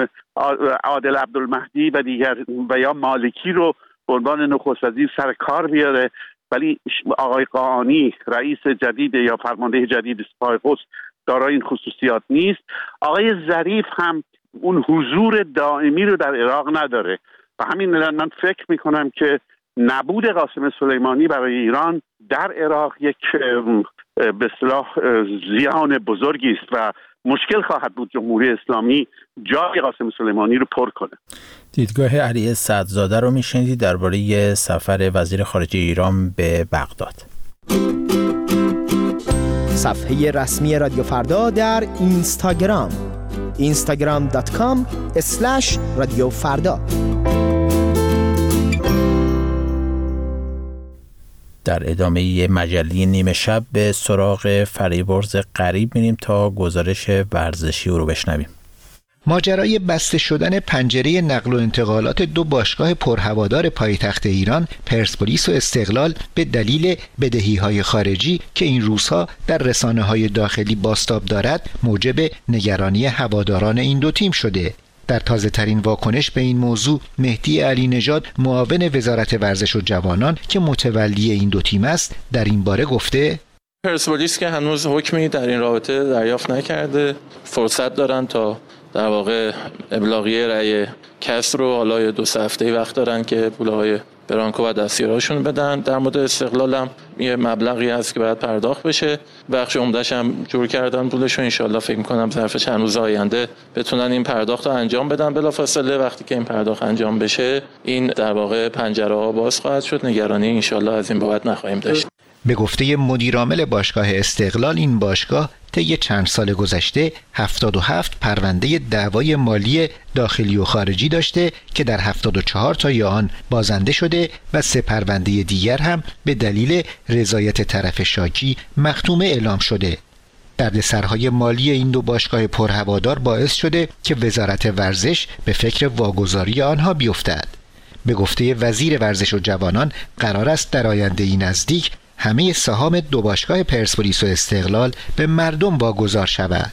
عادل عبدالمهدی و دیگر و یا مالکی رو به عنوان نخست وزیر سر کار بیاره. ولی آقای قاآنی رئیس جدید یا فرمانده جدید سپاه قدس دارای این خصوصیات نیست. آقای ظریف هم اون حضور دائمی رو در عراق نداره و همین دلیل من فکر میکنم که نبود قاسم سلیمانی برای ایران در عراق یک به اصطلاح زیان بزرگی است و مشکل خواهد بود جمهوری اسلامی جای قاسم سلیمانی رو پر کنه. دیدگاه علی سعدزاده رو میشنیدید درباره سفر وزیر خارجه ایران به بغداد. صفحه رسمی رادیو فردا در اینستاگرام اینستاگرام دات کام اسلش رادیو فردا. در ادامه مجله نیمه شب به سراغ فریبرز غریب میریم تا گزارش ورزشی رو بشنویم. ماجرای بسته شدن پنجره نقل و انتقالات دو باشگاه پرهوادار پایتخت ایران پرسپولیس و استقلال به دلیل بدهی‌های خارجی که این روزها در رسانه‌های داخلی بازتاب دارد موجب نگرانی هواداران این دو تیم شده. در تازه ترین واکنش به این موضوع مهدی علی نژاد معاون وزارت ورزش و جوانان که متولی این دو تیم است در این باره گفته پرسپولیس که هنوز حکمی در این رابطه دریافت نکرده، فرصت دارن تا در واقع ابلاغیه رأی کسر رو حالا دو سه هفته وقت دارن که پولهای برانکو و دستیاراشون بدن. در مورد استقلال هم یه مبلغی هست که باید پرداخت بشه، بخش عمده‌اش هم جور کردن پولش رو، انشالله فکر می‌کنم ظرف چند روز آینده بتونن این پرداخت رو انجام بدن. بلافاصله وقتی که این پرداخت انجام بشه این در واقع پنجره ها باز خواهد شد، نگرانی انشالله از این بابت نخواهیم داشت. به گفته مدیرعامل باشگاه استقلال این باشگاه طی چند سال گذشته هفتاد و هفت پرونده دعوای مالی داخلی و خارجی داشته که در هفتاد و چهار تای آن بازنده شده و سه پرونده دیگر هم به دلیل رضایت طرف شاکی مختومه اعلام شده. دردسرهای مالی این دو باشگاه پرهوادار باعث شده که وزارت ورزش به فکر واگذاری آنها بیفتد. به گفته وزیر ورزش و جوانان قرار است در آینده نزدیک همه سهام دو باشگاه پرسپولیس و استقلال به مردم واگذار شود.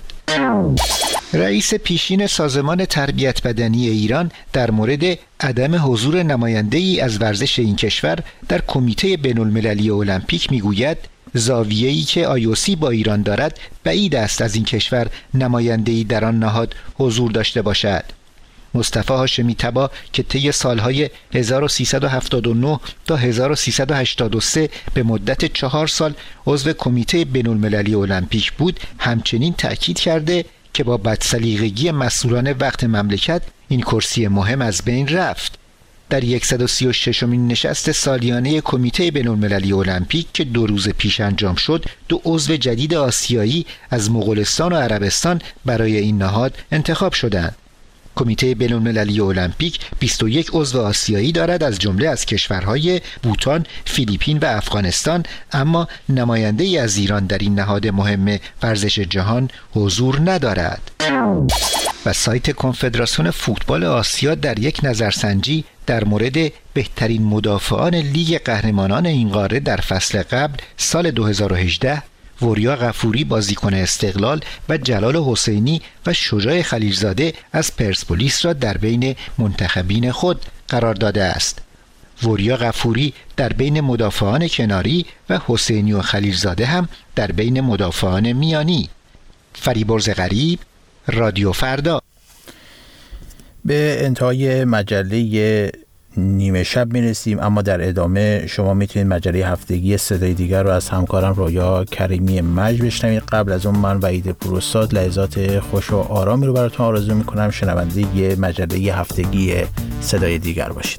رئیس پیشین سازمان تربیت بدنی ایران در مورد عدم حضور نماینده‌ای از ورزش این کشور در کمیته بین‌المللی المپیک میگوید زاویه‌ای که آی او سی با ایران دارد بعید است از این کشور نماینده‌ای در آن نهاد حضور داشته باشد. مصطفی هاشمی طبا که طی سالهای هزار و سیصد و هفتاد و نه تا هزار و سیصد و هشتاد و سه به مدت چهار سال عضو کمیته بین‌المللی المپیک بود، همچنین تأکید کرده که با بدسلیقگی مسئولان وقت مملکت این کرسی مهم از بین رفت. در صد و سی و ششمین نشست سالیانه کمیته بین‌المللی المپیک که دو روز پیش انجام شد، دو عضو جدید آسیایی از مغولستان و عربستان برای این نهاد انتخاب شدند. کمیته بین‌المللی المپیک بیست و یک عضو آسیایی دارد، از جمله از کشورهای بوتان، فیلیپین و افغانستان، اما نماینده ای از ایران در این نهاد مهم ورزش جهان حضور ندارد. و سایت کنفدراسیون فوتبال آسیا در یک نظرسنجی در مورد بهترین مدافعان لیگ قهرمانان این قاره در فصل قبل سال دو هزار و هجده وریا غفوری بازیکن استقلال و جلال حسینی و شجاع خلیلزاده از پرسپولیس را در بین منتخبین خود قرار داده است. وریا غفوری در بین مدافعان کناری و حسینی و خلیلزاده هم در بین مدافعان میانی. فریبرز غریب، رادیو فردا. به انتهای مجله نیمه شب میرسیم، اما در ادامه شما میتونید مجله هفتگی صدای دیگر رو از همکارم رویا کریمی مجد بشنوید. قبل از اون من وحید پوراستاد لحظات خوش و آرامی رو براتون آرزو میکنم. شنونده ی مجله هفتگی صدای دیگر باشید.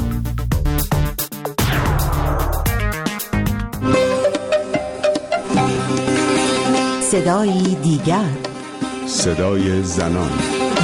صدای دیگر، صدای زنان.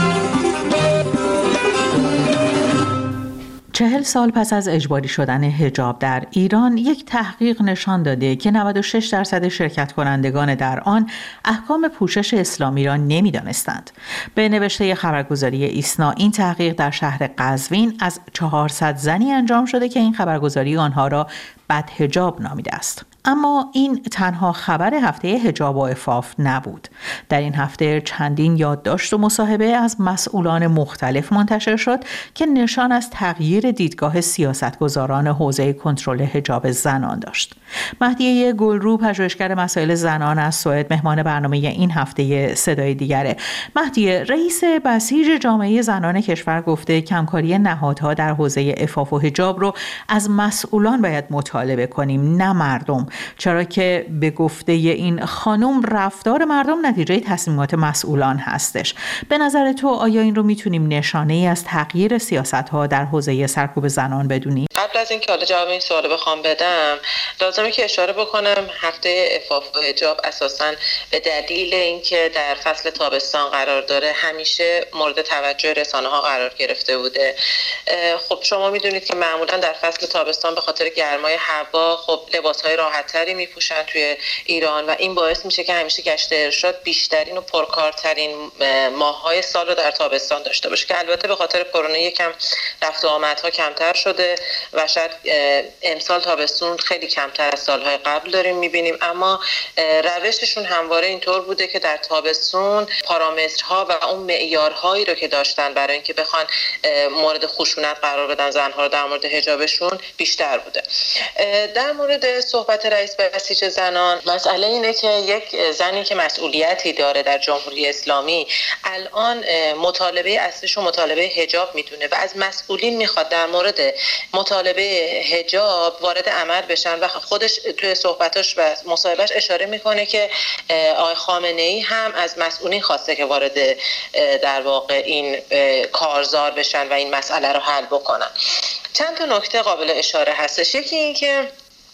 چهل سال پس از اجباری شدن حجاب در ایران، یک تحقیق نشان داده که نود و شش درصد شرکت کنندگان در آن احکام پوشش اسلامی را نمی‌دانستند. به نوشته خبرگزاری ایسنا، این تحقیق در شهر قزوین از چهارصد زنی انجام شده که این خبرگزاری آنها را بدحجاب نامیده است. اما این تنها خبر هفته حجاب و عفاف نبود. در این هفته چندین یادداشت و مصاحبه از مسئولان مختلف منتشر شد که نشان از تغییر دیدگاه سیاستگزاران حوزه کنترل حجاب زنان داشت. مهدیه گلرو، پژوهشگر مسائل زنان از سوئد، مهمان برنامه این هفته صدای دیگره. مهدیه، رئیس بسیج جامعه زنان کشور گفته کمکاری نهادها در حوزه عفاف و حجاب رو از مسئولان باید مطالبه کنیم، نه مردم. چرا که به گفته این خانم رفتار مردم نتیجه تصمیمات مسئولان هستش. به نظر تو آیا این رو میتونیم نشانه ای از تغییر سیاست‌ها در حوزه سرکوب زنان بدونیم؟ قبل از اینکه حالا جواب این سوال بخوام بدم، لازمه که اشاره بکنم هفته عفاف و حجاب اساساً به دلیل اینکه در فصل تابستان قرار داره همیشه مورد توجه رسانه‌ها قرار گرفته بوده. خب شما میدونید که معمولاً در فصل تابستان به خاطر گرمای هوا خب لباس‌های راحت‌تری میپوشن توی ایران و این باعث میشه که همیشه گشت ارشاد بیشترین و پرکارترین ماه‌های سال رو در تابستان داشته باشه، که البته به خاطر کرونا یکم رفت و آمدها کمتر شده و شاید امسال تابستون خیلی کمتر از سالهای قبل داریم میبینیم، اما روششون همواره اینطور بوده که در تابستون پارامترها و اون معیارهایی رو که داشتن برای اینکه بخوان مورد خشونت قرار بدن زنها رو در مورد حجابشون بیشتر بوده. در مورد صحبت رئیس بسیج زنان، مسئله اینه که یک زنی که مسئولیتی داره در جمهوری اسلامی الان مطالبه اصلیش و مطالبه حجاب میدونه و از مسئولین میخواد در مورد مطالبه حجاب وارد عمل بشن و خودش توی صحبتاش و مصاحبهش اشاره میکنه که آقای خامنه‌ای هم از مسئولین خواسته که وارد در واقع این کارزار بشن و این مسئله رو حل بکنن. چند تا نکته قابل اشاره هستش. یکی این که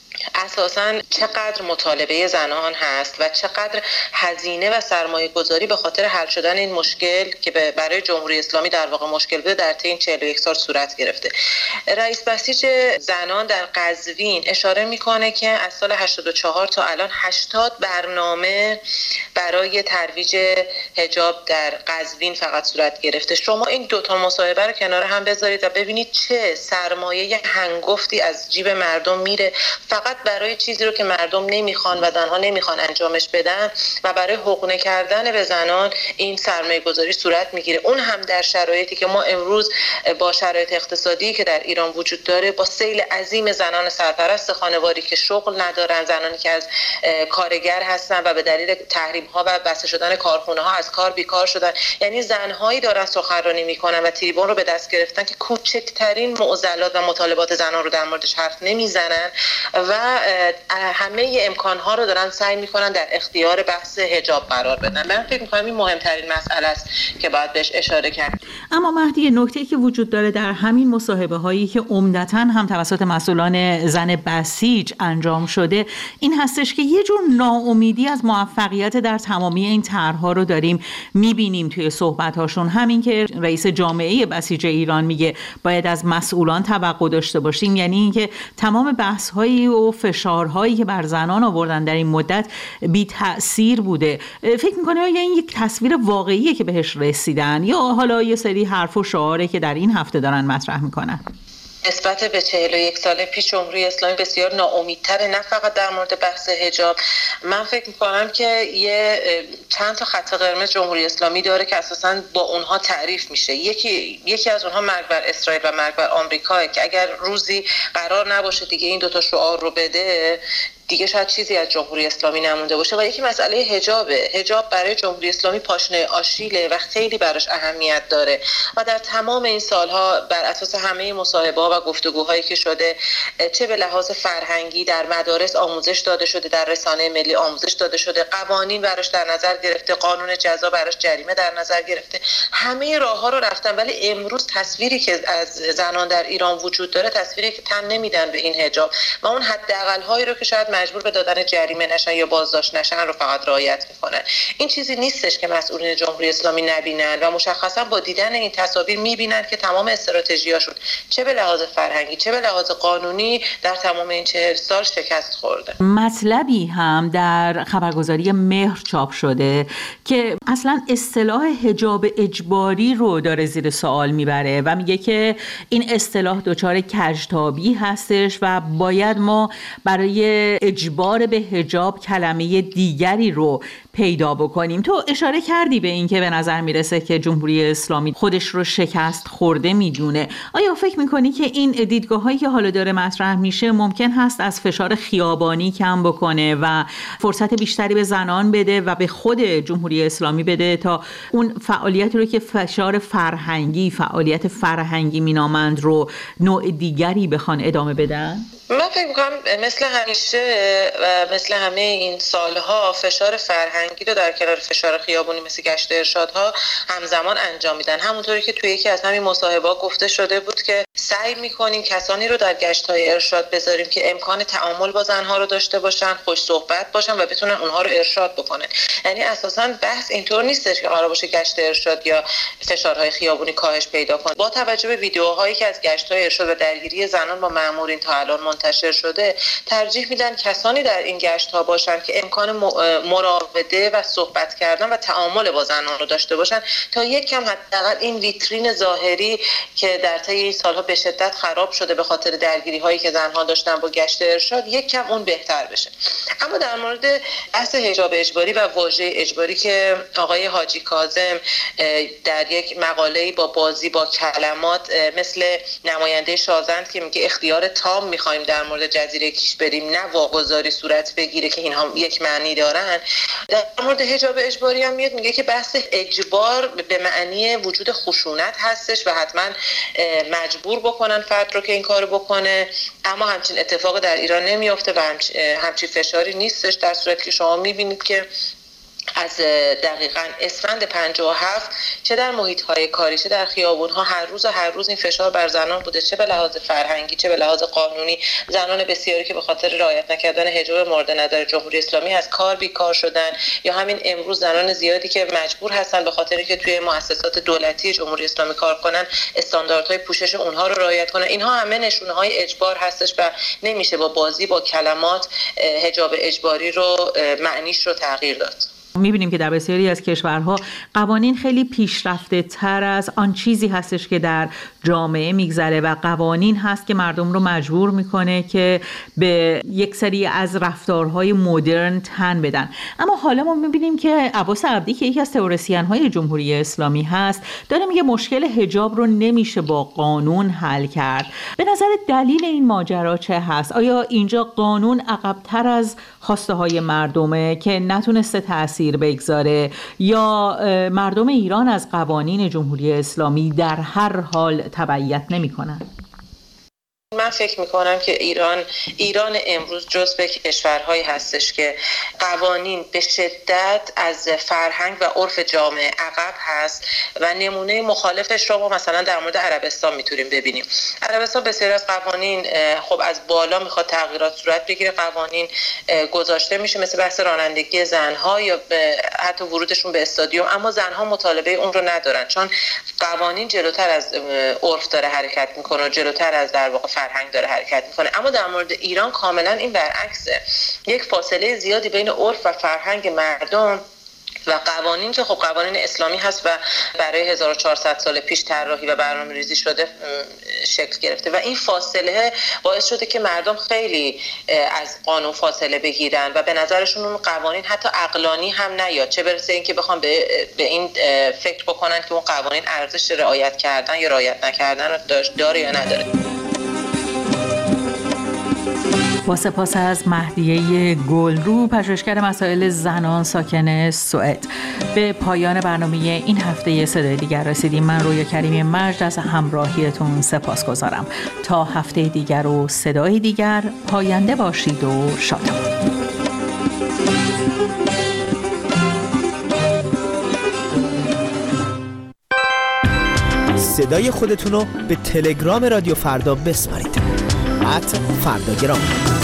اساساً چقدر مطالبه زنان هست و چقدر هزینه و سرمایه گذاری به خاطر حل شدن این مشکل که برای جمهوری اسلامی در واقع مشکل بوده در طی این چهل و یک سال صورت گرفته. رئیس بسیج زنان در قزوین اشاره میکنه که از سال هشتاد و چهار تا الان هشتاد برنامه برای ترویج حجاب در قزوین فقط صورت گرفته. شما این دوتا مصاحبه رو کنار هم بذارید و ببینید چه سرمایه هنگفتی از جیب مردم میره فقط برای چیزی رو که مردم نمیخوان و زنها نمیخوان انجامش بدن و برای حقنه کردن به زنان این سرمایه گذاری صورت میگیره. اون هم در شرایطی که ما امروز با شرایط اقتصادی که در ایران وجود داره، با سیل عظیم زنان سرپرست خانواری که شغل ندارن، زنانی که از کارگر هستن و به دلیل تحریم ها و بسته شدن کارخونه ها از کار بیکار شدن، یعنی زنهایی دارن سخنرانی میکنن و تریبون رو به دست گرفتن که کوچکترین معضلات و مطالبات زنان رو در موردش حرف نمیزنن و و همه امکانها رو دارن سعی میکنن در اختیار بحث حجاب قرار بدن. من فکر میکنم این مهمترین مسئله است که باید بهش اشاره کرد. اما مهدی، نکته‌ای که وجود داره در همین مصاحبه هایی که عمدتاً هم توسط مسئولان زن بسیج انجام شده این هستش که یه جور ناامیدی از موفقیت در تمامی این طرح‌ها رو داریم میبینیم توی صحبت‌هاشون. همین که رئیس جامعه بسیج ایران میگه باید از مسئولان توقع داشته باشیم، یعنی اینکه تمام بحث‌هایی و فشارهایی که بر زنان آوردن در این مدت بی تأثیر بوده. فکر می‌کنه آیا این یک تصویر واقعیه که بهش رسیدن یا حالا یه سری حرف و شعاره که در این هفته دارن مطرح میکنن؟ نسبت به چهل و یک سال پیش جمهوری اسلامی بسیار ناامیدتره، نه فقط در مورد بحث حجاب. من فکر میکنم که یه چند تا خط قرمز جمهوری اسلامی داره که اساساً با اونها تعریف میشه. یکی یکی از اونها مرگ بر اسرائیل و مرگ بر آمریکا که اگر روزی قرار نباشه دیگه این دوتا شعار رو بده دیگه شاید چیزی از جمهوری اسلامی نمونده باشه. و یکی مسئله حجابه. حجاب برای جمهوری اسلامی پاشنه آشیله و خیلی براش اهمیت داره و در تمام این سالها بر اساس همه مصاحبه‌ها و گفتگوهایی که شده، چه به لحاظ فرهنگی در مدارس آموزش داده شده، در رسانه ملی آموزش داده شده، قوانین براش در نظر گرفته، قانون جزا براش جریمه در نظر گرفته، همه راه‌ها رو رفتن. ولی امروز تصویری که از زنان در ایران وجود داره تصویری که تن نمیدن به این حجاب و اون حداقل‌هایی رو که شاید مجبور به دادن جریمه نشن یا بازداشت نشن رو فقط رعایت میکنن. این چیزی نیستش که مسئولین جمهوری اسلامی نبینن و مشخصا با دیدن این تصاویر میبینن که تمام استراتژیاشون چه به لحاظ فرهنگی چه به لحاظ قانونی در تمام این چهل سال شکست خورده. مطلبی هم در خبرگزاری مهر چاپ شده که اصلا اصطلاح حجاب اجباری رو داره زیر سوال میبره و میگه که این اصطلاح دچار کجتابی هستش و باید ما برای اجبار به حجاب کلمه دیگری رو پیدا بکنیم. تو اشاره کردی به این که به نظر میرسه که جمهوری اسلامی خودش رو شکست خورده میدونه. آیا فکر میکنی که این دیدگاه هایی که حالا داره مطرح میشه ممکن هست از فشار خیابانی کم بکنه و فرصت بیشتری به زنان بده و به خود جمهوری اسلامی بده تا اون فعالیتی رو که فشار فرهنگی فعالیت فرهنگی مینامند رو نوع دیگری بخوان ادامه بدن؟ من فکر میکنم مثل همیشه و مثل همه این سالها فشار فرهنگی رو در کنار فشار خیابونی مثل گشت ارشادها همزمان انجام میدن. همونطوری که توی یکی از همین مصاحبه‌ها گفته شده بود که سعی میکنیم کسانی رو در گشت‌های ارشاد بذاریم که امکان تعامل با زنها رو داشته باشن، خوش صحبت باشن و بتونن اونها رو ارشاد بکنن. یعنی اساساً بحث اینطور نیستش که قرار باشه گشت ارشاد یا فشارهای خیابونی کاهش پیدا کنه. با توجه به ویدیوهایی که از گشت‌های ارشاد و درگیری زنان با مأمورین تا الان منتشر شده، ترجیح میدن کسانی در این گشت‌ها باشن که امکان مراوده و صحبت کردن و تعامل با زنان رو داشته باشن تا یک کم حداقل این ویترین ظاهری که در طی این سالها به شدت خراب شده به خاطر درگیری‌هایی که زن‌ها داشتن با گشت ارشاد یک کم اون بهتر بشه. اما در مورد بحث حجاب اجباری و واژه اجباری که آقای حاجی کاظم در یک مقاله‌ای با بازی با کلمات مثل نماینده شازند که میگه اختیار تام می‌خوایم در مورد جزیره کیش بریم نه واگذاری صورت بگیره که اینها یک معنی دارن، در مورد حجاب اجباری هم میاد میگه که بحث اجبار به معنی وجود خشونت هستش و حتما مجبور بکنن فرد رو که این کارو بکنه. اما همچین اتفاق در ایران نمیفته و همچین فشاری نیستش، در صورتی که شما میبینید که از دقیقاً اسفند پنجاه و هفت چه در محیط‌های کاری چه در خیابون‌ها هر روز و هر روز این فشار بر زنان بوده، چه به لحاظ فرهنگی چه به لحاظ قانونی. زنان بسیاری که به خاطر رعایت نکردن حجاب مورد نظر جمهوری اسلامی از کار بیکار شدن، یا همین امروز زنان زیادی که مجبور هستن به خاطر اینکه توی مؤسسات دولتی جمهوری اسلامی کار کنن استانداردهای پوشش اونها رو رعایت کنن. اینها همه نشونه‌های اجبار هستش و نمیشه با بازی با کلمات حجاب اجباری رو معنیش رو تغییر داد. می‌بینیم که در بسیاری از کشورها قوانین خیلی پیشرفته تر از آن چیزی هستش که در جامعه میگذره و قوانین هست که مردم رو مجبور میکنه که به یک سری از رفتارهای مدرن تن بدن. اما حالا ما می‌بینیم که عباس عبدی که یکی از تئوریسین‌های جمهوری اسلامی هست داره میگه مشکل حجاب رو نمیشه با قانون حل کرد. به نظر دلیل این ماجرا چه هست؟ آیا اینجا قانون عقب‌تر از خواسته های مردمه که نتونسته تأثیر بگذاره یا مردم ایران از قوانین جمهوری اسلامی در هر حال تبعیت نمی کنن؟ من فکر میکنم که ایران ایران امروز جزو کشورهایی هستش که قوانین به شدت از فرهنگ و عرف جامعه عقب هست و نمونه مخالفش رو ما مثلا در مورد عربستان میتونیم ببینیم. عربستان بسیاری از قوانین خب از بالا میخواد تغییرات صورت بگیره، قوانین گذاشته میشه مثل بحث رانندگی زنها یا حتی ورودشون به استادیوم، اما زنها مطالبه اون رو ندارن چون قوانین جلوتر از عرف داره حرکت میکنه و جلوتر از در واقع فرهنگ داره حرکت میکنه. اما در مورد ایران کاملا این برعکسه، یک فاصله زیادی بین عرف و فرهنگ مردم و قوانین که خب قوانین اسلامی هست و برای هزار و چهارصد سال پیش طراحی و برنامه‌ریزی شده شکل گرفته و این فاصله باعث شده که مردم خیلی از قانون فاصله بگیرن و به نظرشون اون قوانین حتی عقلانی هم نیاد، چه برسه اینکه بخوام به, به این فکر بکنن که اون قوانین ارزش رعایت کردن یا رعایت نکردن رو داره یا نداره. با سپاس از مهدیه گلرو، پژوهشگر مسائل زنان ساکن سوئد. به پایان برنامه این هفته صدای دیگر رسیدیم. من رویا کریمی مجد از همراهیتون سپاس گذارم. تا هفته دیگر و صدای دیگر، پاینده باشید و شادمان. صدای خودتون رو به تلگرام رادیو فردا بسپارید. ات فرداگرام.